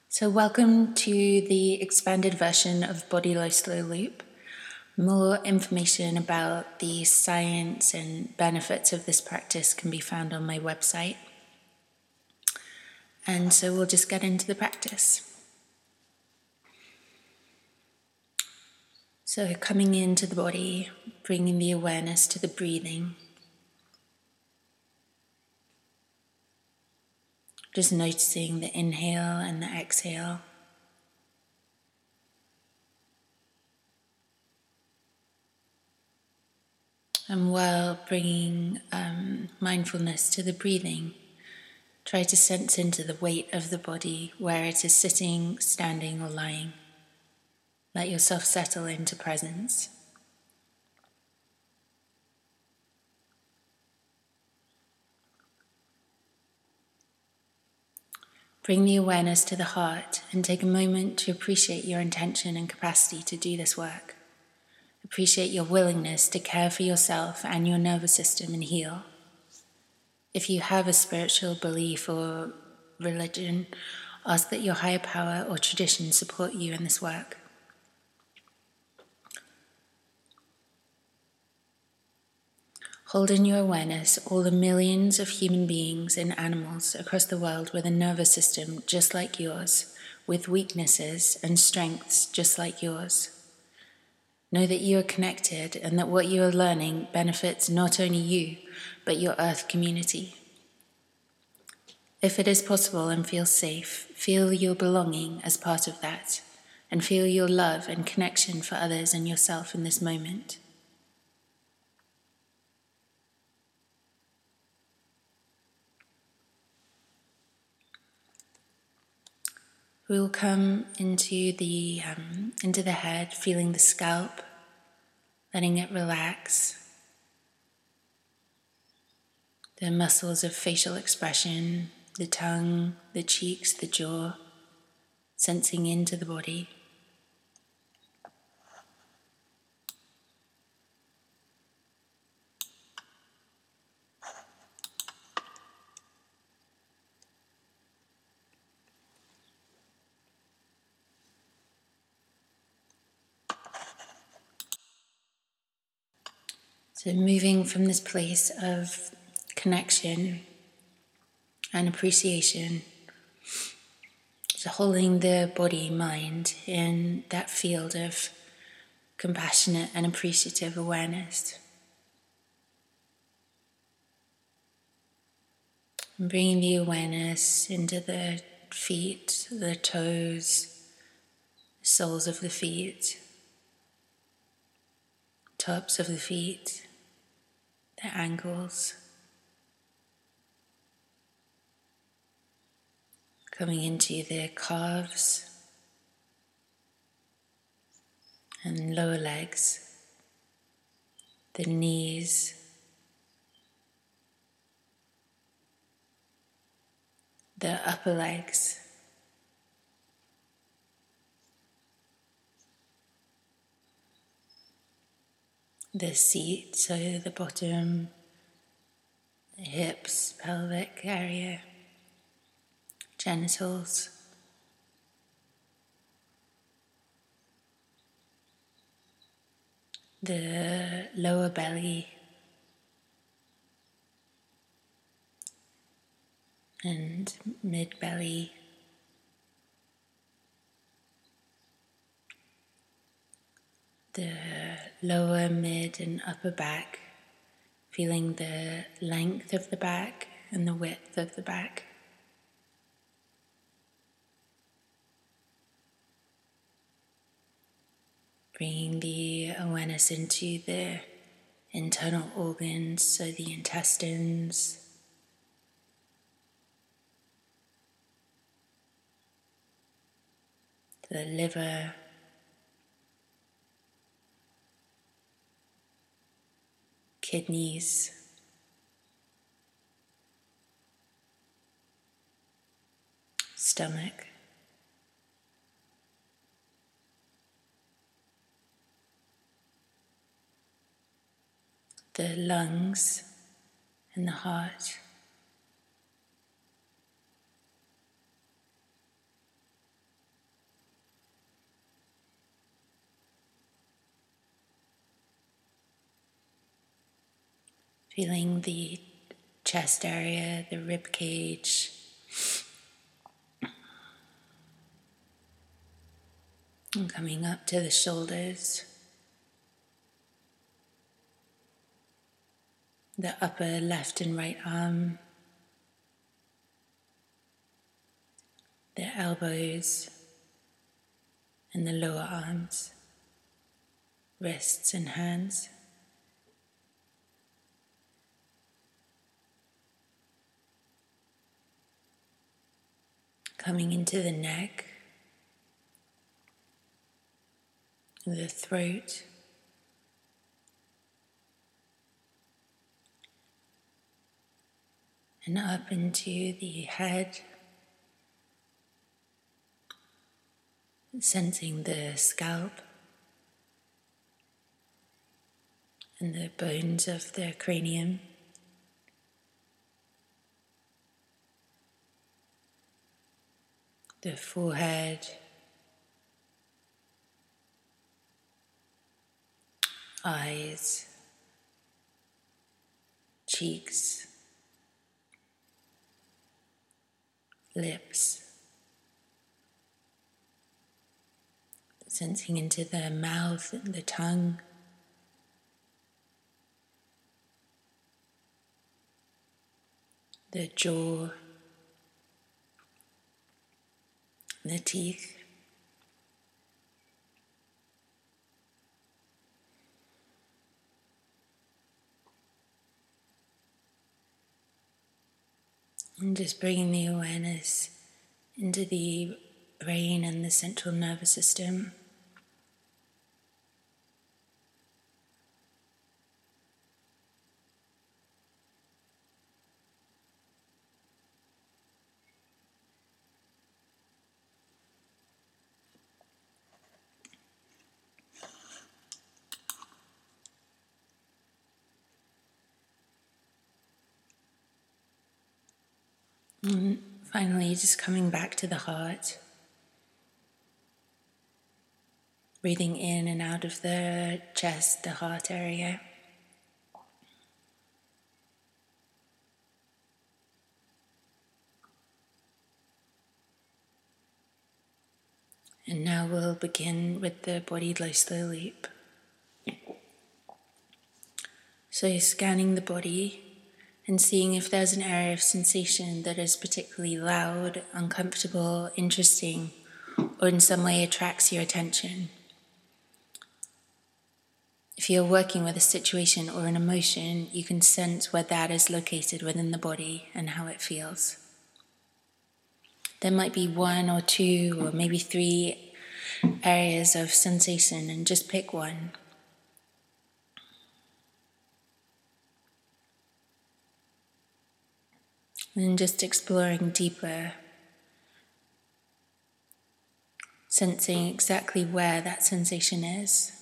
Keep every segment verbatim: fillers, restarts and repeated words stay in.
So, welcome to the expanded version of Body Low Slow Loop. More information about the science and benefits of this practice can be found on my website. And so we'll just get into the practice. So, coming into the body, bringing the awareness to the breathing. Just noticing the inhale and the exhale. And while bringing um, mindfulness to the breathing, try to sense into the weight of the body, where it is sitting, standing, or lying. Let yourself settle into presence. Bring the awareness to the heart and take a moment to appreciate your intention and capacity to do this work. Appreciate your willingness to care for yourself and your nervous system and heal. If you have a spiritual belief or religion, ask that your higher power or tradition support you in this work. Hold in your awareness all the millions of human beings and animals across the world with a nervous system just like yours, with weaknesses and strengths just like yours. Know that you are connected and that what you are learning benefits not only you, but your Earth community. If it is possible and feels safe, feel your belonging as part of that, and feel your love and connection for others and yourself in this moment. We will come into the um, into the head, feeling the scalp, letting it relax. The muscles of facial expression, the tongue, the cheeks, the jaw, sensing into the body. So moving from this place of connection and appreciation to holding the body, mind in that field of compassionate and appreciative awareness. And bringing the awareness into the feet, the toes, the soles of the feet, tops of the feet, the ankles, coming into the calves and lower legs, the knees, the upper legs, the seat, so the bottom, the hips, pelvic area, genitals, the lower belly, and mid-belly, the lower, mid, and upper back, feeling the length of the back and the width of the back. Bringing the awareness into the internal organs, so the intestines, the liver, kidneys, stomach, the lungs and the heart, feeling the chest area, the rib cage, and coming up to the shoulders, the upper left and right arm, the elbows and the lower arms, wrists and hands. Coming into the neck, the throat, and up into the head, sensing the scalp and the bones of the cranium. The forehead, eyes, cheeks, lips, sensing into the mouth and the tongue, the jaw, the teeth. And just bringing the awareness into the brain and the central nervous system. And finally, just coming back to the heart. Breathing in and out of the chest, the heart area. And now we'll begin with the body slow loop. So scanning the body and seeing if there's an area of sensation that is particularly loud, uncomfortable, interesting, or in some way attracts your attention. If you're working with a situation or an emotion, you can sense where that is located within the body and how it feels. There might be one or two or maybe three areas of sensation, and just pick one. And just exploring deeper, sensing exactly where that sensation is.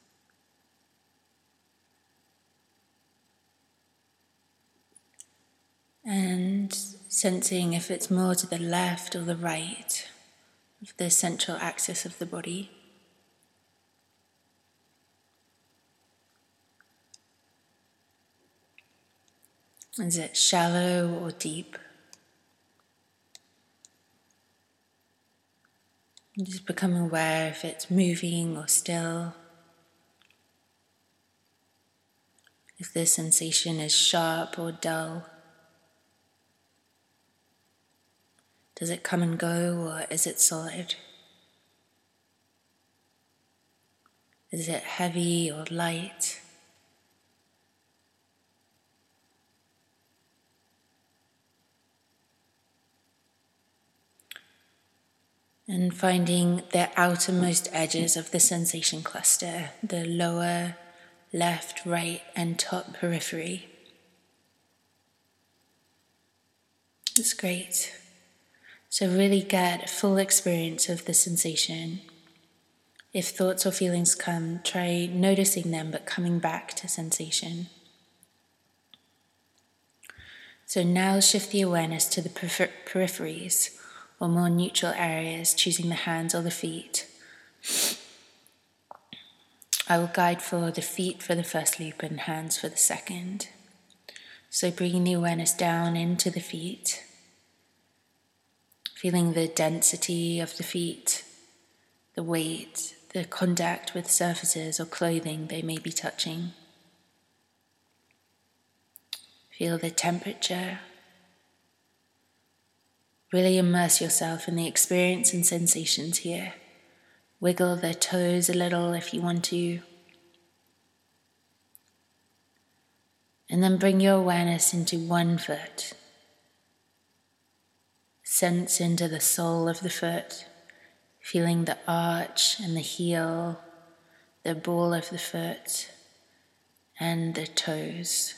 And sensing if it's more to the left or the right of the central axis of the body. Is it shallow or deep? And just become aware if it's moving or still. If the sensation is sharp or dull. Does it come and go, or is it solid? Is it heavy or light? And finding the outermost edges of the sensation cluster, the lower, left, right, and top periphery. That's great. So really get a full experience of the sensation. If thoughts or feelings come, try noticing them but coming back to sensation. So now shift the awareness to the peripher- peripheries or more neutral areas, choosing the hands or the feet. I will guide for the feet for the first loop and hands for the second. So bringing the awareness down into the feet, feeling the density of the feet, the weight, the contact with surfaces or clothing they may be touching. Feel the temperature. Really immerse yourself in the experience and sensations here. Wiggle the toes a little if you want to. And then bring your awareness into one foot. Sense into the sole of the foot, feeling the arch and the heel, the ball of the foot, and the toes.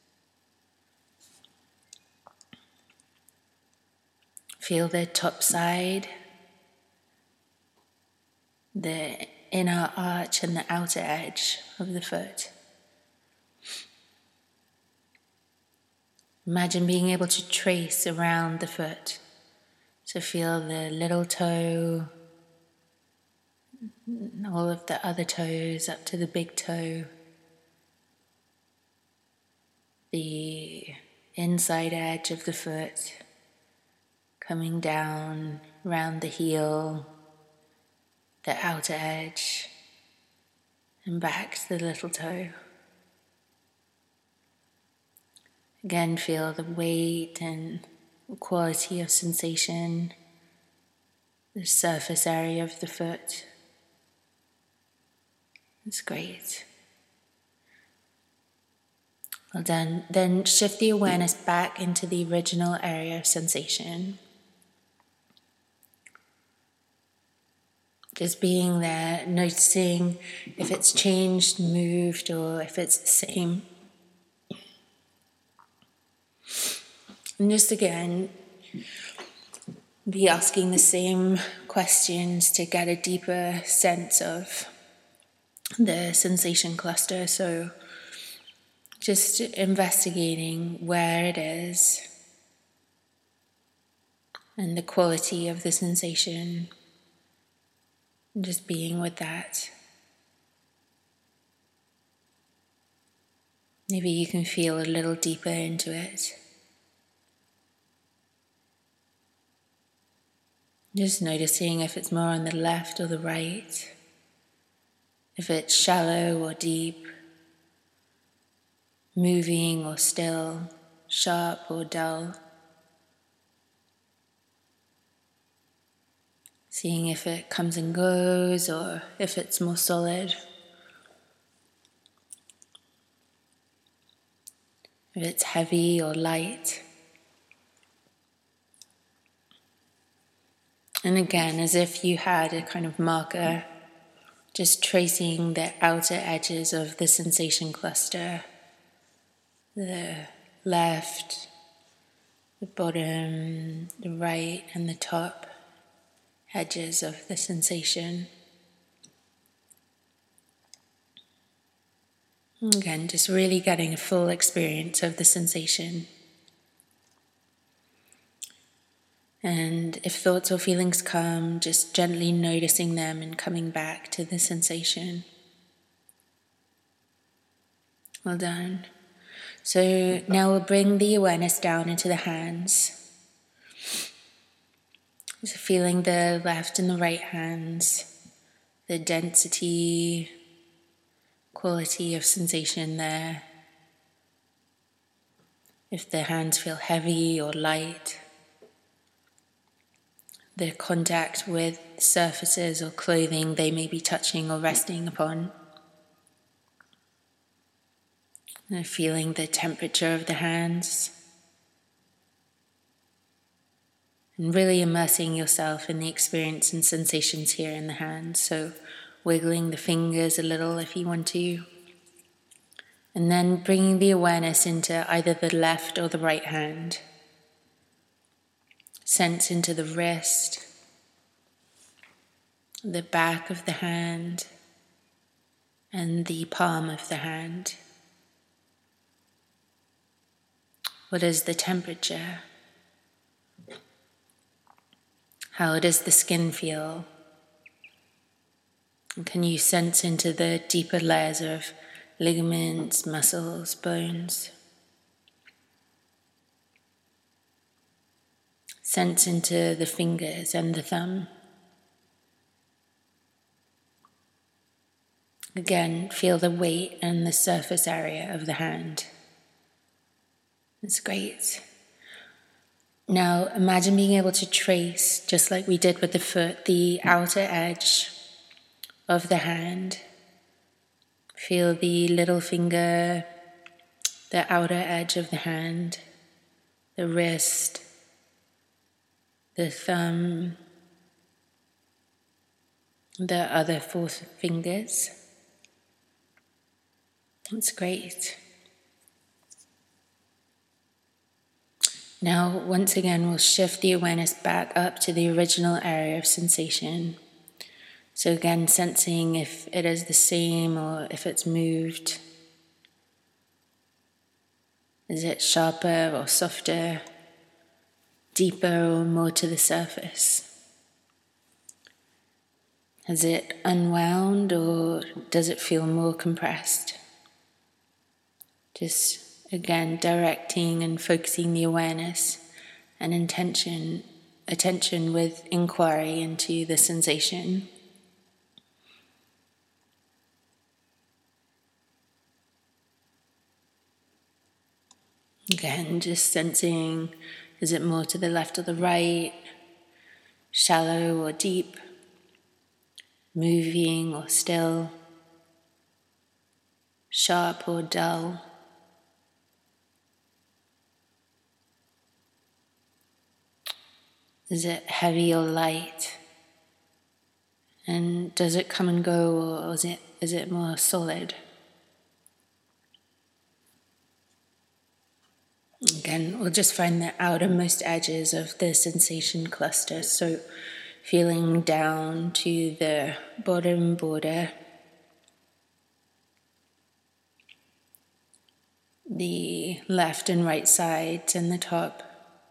Feel the top side, the inner arch and the outer edge of the foot. Imagine being able to trace around the foot. So feel the little toe, all of the other toes up to the big toe, the inside edge of the foot, coming down round the heel, the outer edge, and back to the little toe. Again, feel the weight and quality of sensation, the surface area of the foot. That's great. Well done. Then shift the awareness back into the original area of sensation. Just being there, noticing if it's changed, moved, or if it's the same. And just again, be asking the same questions to get a deeper sense of the sensation cluster. So just investigating where it is and the quality of the sensation. And just being with that. Maybe you can feel a little deeper into it. Just noticing if it's more on the left or the right, if it's shallow or deep, moving or still, sharp or dull. Seeing if it comes and goes or if it's more solid. If it's heavy or light. And again, as if you had a kind of marker, just tracing the outer edges of the sensation cluster. The left, the bottom, the right, and the top edges of the sensation. Again, just really getting a full experience of the sensation. And if thoughts or feelings come, just gently noticing them and coming back to the sensation. Well done. So now we'll bring the awareness down into the hands. So feeling the left and the right hands, the density, quality of sensation there. If the hands feel heavy or light, the contact with surfaces or clothing they may be touching or resting upon. And feeling the temperature of the hands. And really immersing yourself in the experience and sensations here in the hands. So wiggling the fingers a little if you want to. And then bringing the awareness into either the left or the right hand. Sense into the wrist, the back of the hand, and the palm of the hand. What is the temperature? How does the skin feel? And can you sense into the deeper layers of ligaments, muscles, bones? Sense into the fingers and the thumb. Again, feel the weight and the surface area of the hand. That's great. Now imagine being able to trace, just like we did with the foot, the outer edge of the hand. Feel the little finger, the outer edge of the hand, the wrist, the thumb, the other four fingers. That's great. Now, once again, we'll shift the awareness back up to the original area of sensation. So again, sensing if it is the same or if it's moved. Is it sharper or softer, deeper or more to the surface? Has it unwound or does it feel more compressed? Just again, directing and focusing the awareness and intention, attention with inquiry into the sensation. Again, just sensing, is it more to the left or the right, shallow or deep, moving or still, sharp or dull. Is it heavy or light? And does it come and go, or is it is it more solid? Again, we'll just find the outermost edges of the sensation cluster. So feeling down to the bottom border, the left and right sides and the top.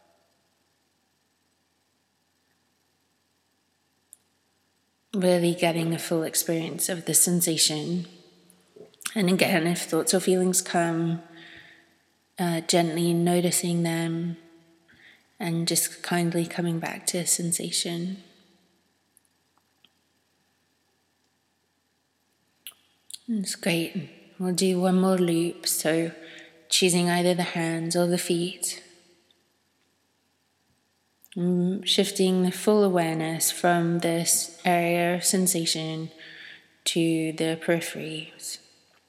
Really getting a full experience of the sensation. And again, if thoughts or feelings come, uh, gently noticing them and just kindly coming back to sensation. That's great. We'll do one more loop, so choosing either the hands or the feet. Mm, shifting the full awareness from this area of sensation to the peripheries.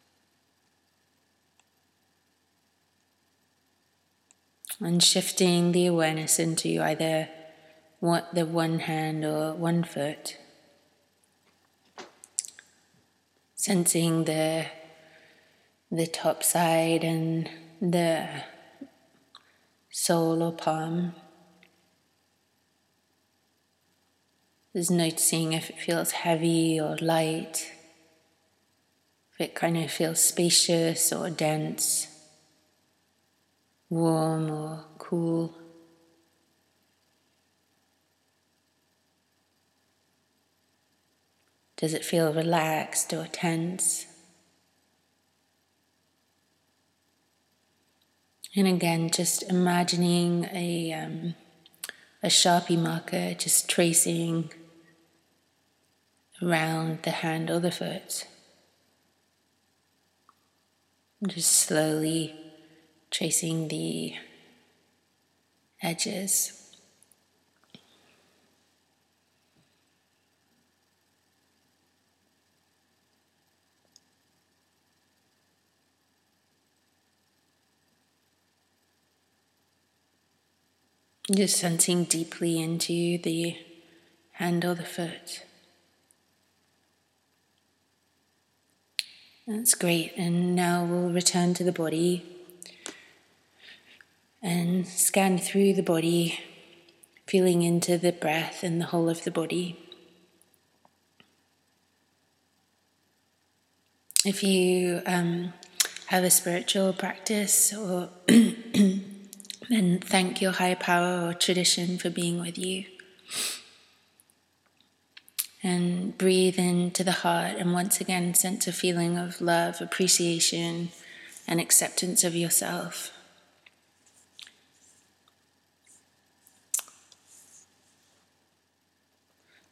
And shifting the awareness into either what the one hand or one foot. Sensing the the top side and the sole or palm. Just noticing if it feels heavy or light, if it kind of feels spacious or dense, warm or cool. Does it feel relaxed or tense? And again, just imagining a um, a Sharpie marker, just tracing around the hand or the foot. Just slowly tracing the edges. Just sensing deeply into the hand or the foot. That's great. And now we'll return to the body and scan through the body, feeling into the breath and the whole of the body. If you um, have a spiritual practice, or then thank your higher power or tradition for being with you. And breathe into the heart and once again sense a feeling of love, appreciation, and acceptance of yourself.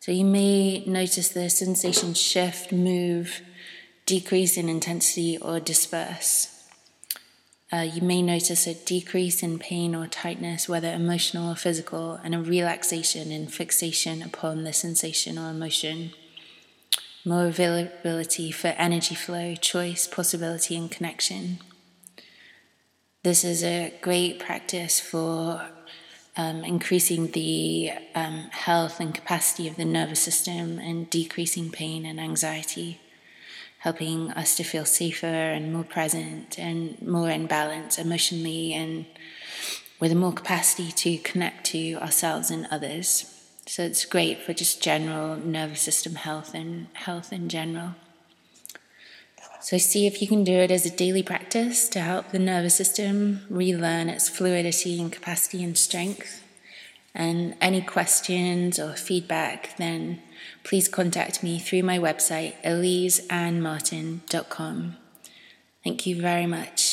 So you may notice the sensation shift, move, decrease in intensity, or disperse. Uh, you may notice a decrease in pain or tightness, whether emotional or physical, and a relaxation and fixation upon the sensation or emotion. More availability for energy flow, choice, possibility, and connection. This is a great practice for um, increasing the um, health and capacity of the nervous system and decreasing pain and anxiety, helping us to feel safer and more present and more in balance emotionally and with more capacity to connect to ourselves and others. So it's great for just general nervous system health and health in general. So see if you can do it as a daily practice to help the nervous system relearn its fluidity and capacity and strength. And any questions or feedback, then please contact me through my website, elise ann martin dot com. Thank you very much.